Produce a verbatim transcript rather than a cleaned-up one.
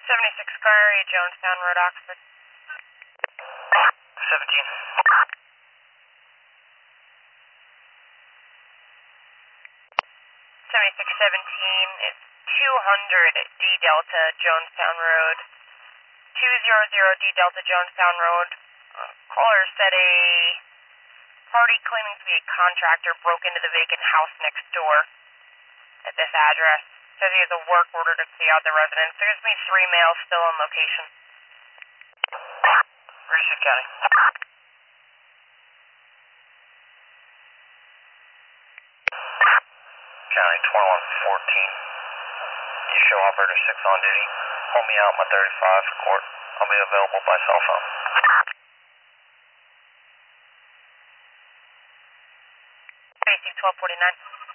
seventy-six car area, Jonestown Road, Oxford. seventeen. seventy-six seventeen is two hundred D Delta, Jonestown Road. two hundred D Delta, Jonestown Road. Uh, caller said a party claiming to be a contractor broke into the vacant house next door at this address. Says he has a work order to clear out the residence. There seems to be three males still on location. Richard County. County twenty-one fourteen. You show operator six on duty. Hold me out my thirty-five court. I'll be available by cell phone. twelve forty-nine.